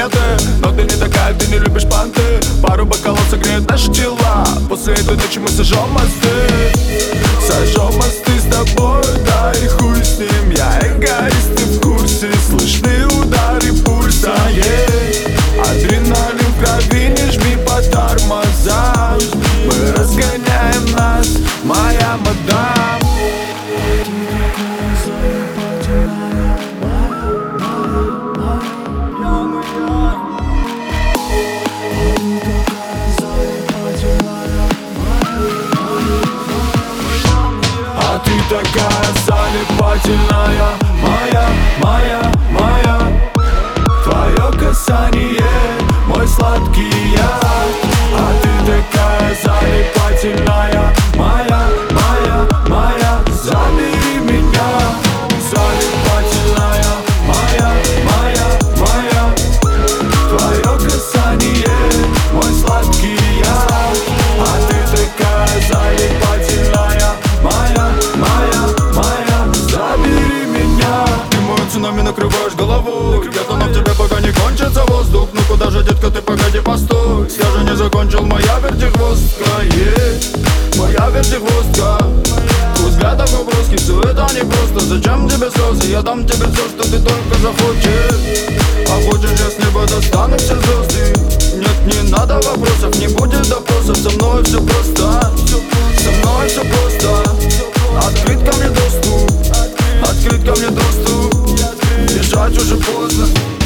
музыканты, но ты не такая, ты не любишь панты. Пару бокалов согреют наши тела. После этой ночи мы сожжем мосты. Сожжем мосты с тобой, да и хуй с ним. Я эгоист, ты в курсе. Слышны удары пульса, адреналин в крови, не жми по тормозам. Мы разгоняем нас, моя мадам. А ты такая залипательная, моя, моя, моя. Твое касание, мой сладкий яд. А ты такая залипательная, моя, моя, моя. Забери меня, залипательная, моя, моя, моя. Твое касание, мой сладкий яд. А ты такая залипательная, моя, моя, моя. Забери меня. Ты мой цунами накрываешь голову. Я тону в тебе, пока не кончится воздух. Ну куда же, детка, ты погоди, постой. Я же не закончил, моя вертихвостка, моя вертихвостка. Твой взгляд такой броский, все это не просто. Зачем тебе слезы? Я дам тебе все, что ты только захочешь. А хочешь, я с неба достану все звезды. Нет, не надо вопросов, не будет допросов. Со мной все просто, со мной все просто. Открыт ко мне доступ, открыт ко мне доступ. Бежать уже поздно.